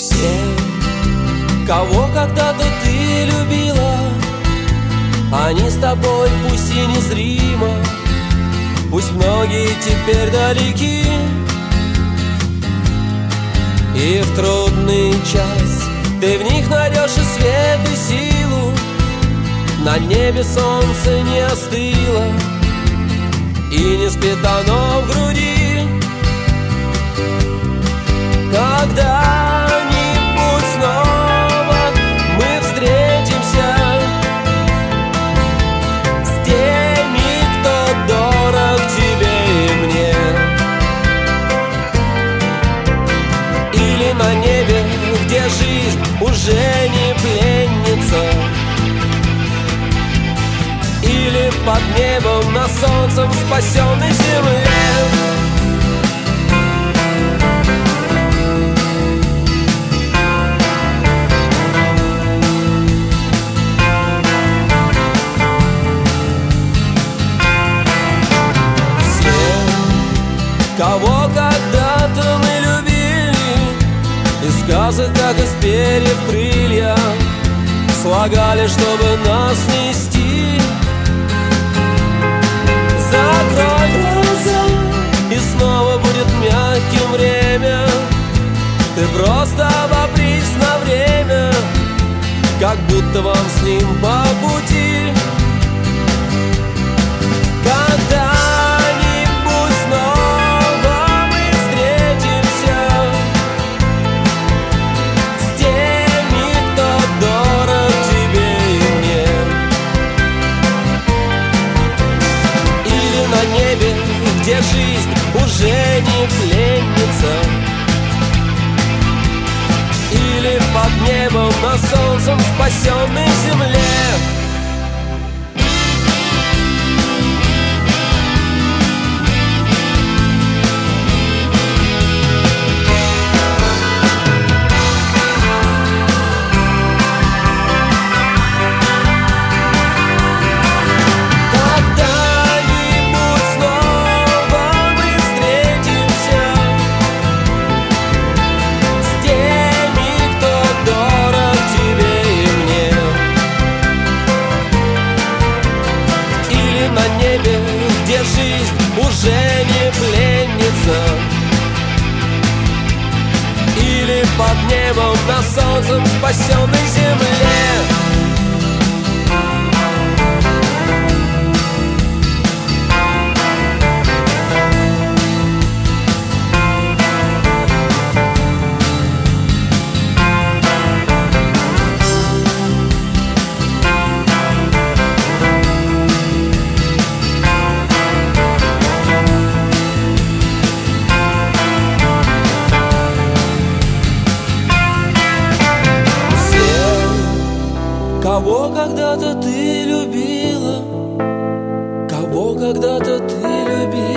Все, кого когда-то ты любила, они с тобой пусть и незримо, пусть многие теперь далеки. И в трудный час ты в них найдешь и свет, и силу. На небе солнце не остыло, и не спит оно в груди. Когда-нибудь снова мы встретимся с теми, кто дорог тебе и мне. Или на небе, где жизнь уже не пленница, или под небом на солнцем спасенной земле. Кого когда-то мы любили, из сказок, как из перьев крылья, слагали, чтобы нас нести. Закрой глаза, и снова будет мягким время. Ты просто обопрись на время, как будто вам с ним по пути. Когда-нибудь снова мы встретимся с теми, кто дорог тебе и мне. Или на небе, где жизнь уже не пленница, или под небом на солнцем спасенной земле. Жизнь уже не пленница, или под небом на солнцем спасенной земле. Кого когда-то ты любила, кого когда-то ты любила.